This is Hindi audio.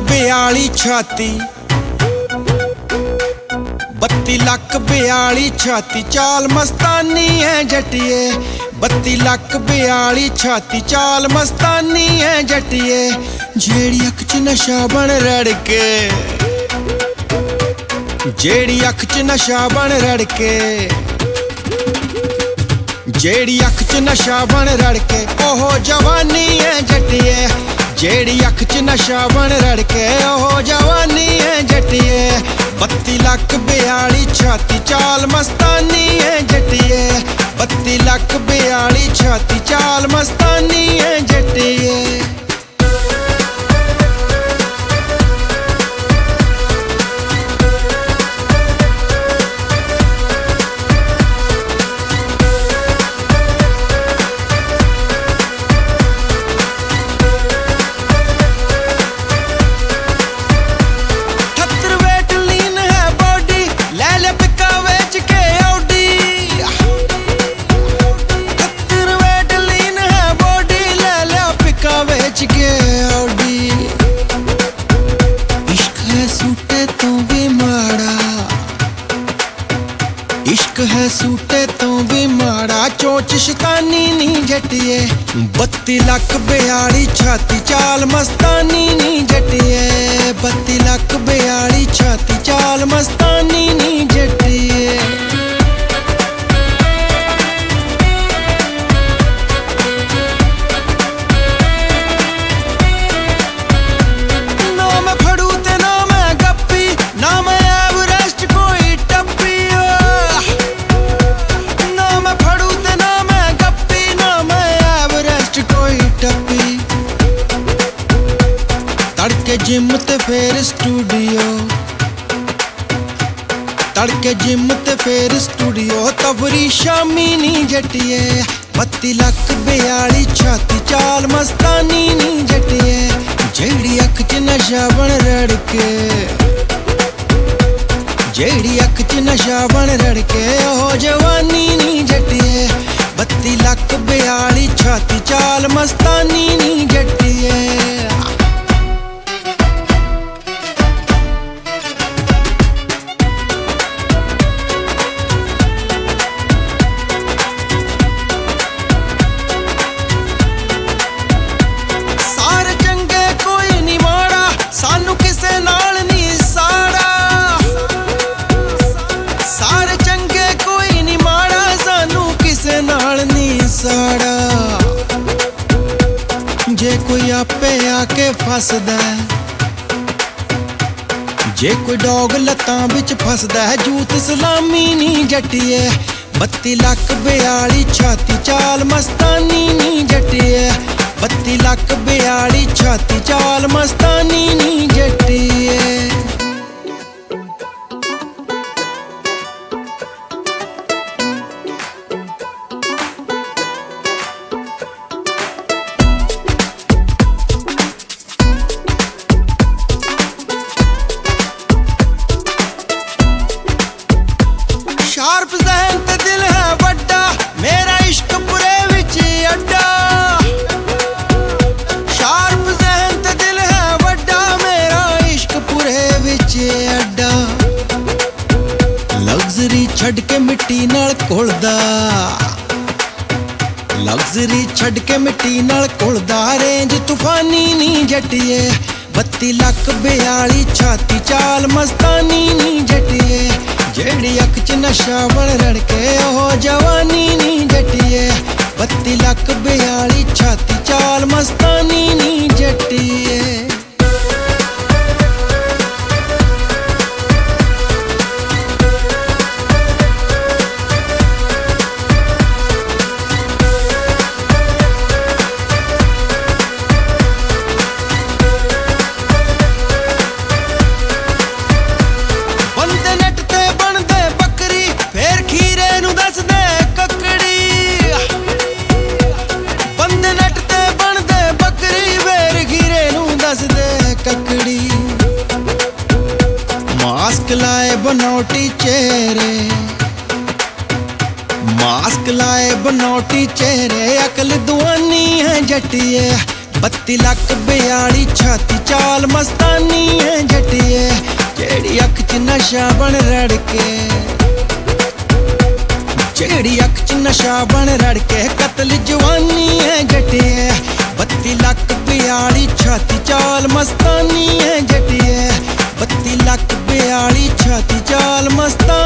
42 छाती 32 लाख 42 छाती चाल मस्तानी है जटिए 32 लाख 42 छाती चाल मस्तानी है जटिए जेड़ी अख च नशा बन रड़के जेड़ी अख च नशा बन रड़के जेड़ी अख च नशा बन रड़के ओहो जवानी है जटिए जेड़ी अख च नशा बन रड़के ओहो जवानी है जटिए 32 लाख 42 छाती चाल मस्तानी है जटिए 32 लाख 42 छाती चाल मस्तानी है जटिए इश्क है सूटे तो भी माड़ा चोच शैतानी नी जटिए 32 लाख 42 छाती चाल मस्तानी नी जटिए 32 लाख 42 छाती चाल मस्तानी नी जटिए तड़के जिम ते फिर स्टूडियो तड़के जिम ते फिर स्टूडियो तबरी शामी नी जटिए 32 लाख 42 छाती चाल मस्तानी नी जटिए जेड़ी अख च नशा बन रड़के जेड़ी अख च नशा बन रड़के ओ जवानी नी जटिए 32 लाख 42 छाती चाल मस्तानी नी जटिए जे कोई आपे आके फसदा जे कोई डॉग लत्तां बिच फसदा है जूत सलामी नी जटिए 32 लाख 42 छाती चाल मस्तानी नी जटिए 32 लाख 42 छाती चाल मस्तानी नी जटिए शार्प ज़हन ते दिल है वड्डा मेरा इश्क पुरे विच अड्डा शार्प ज़हन ते दिल है वड्डा मेरा इश्क पुरे विच अड्डा लग्जरी छड़ के मिट्टी नाल घुलदा लग्जरी छड़ के मिट्टी नाल घुलदा रेंज तूफानी नी जटिए 32 लाख 42 छाती चाल मस्तानी नी जटिए जेड़ी अख च नशा बन रड़के ओहो जवानी नी जटिए 32 लाख 42 छाती चाल मस्तानी नी जटिए मास्क लाए बनौटी चेहरे मास्क लाए बनौटी चेहरे अकल दुआनी है जटिए 32 ਲੱਖ 42 ਛਾਤੀ ਚਾਲ ਮਸਤਾਨੀ ਹੈ ਜੱਟੀਏ ਜਿਹੜੀ ਅੱਖ 'ਚ ਨਸ਼ਾ ਬਣ ਰੜ ਕੇ ਜਿਹੜੀ ਅੱਖ 'ਚ ਨਸ਼ਾ ਬਣ ਰੜ ਕੇ ਕਤਲ ਜਵਾਨੀ ਹੈ ਜੱਟੀਏ 32 ਲੱਖ 42 ਛਾਤੀ ਚਾਲ ਮਸਤਾਨੀ ਹੈ ਜੱਟੀਏ 32 ਲੱਖ 42 ਛਾਤੀ ਚਾਲ ਮਸਤਾਨੀ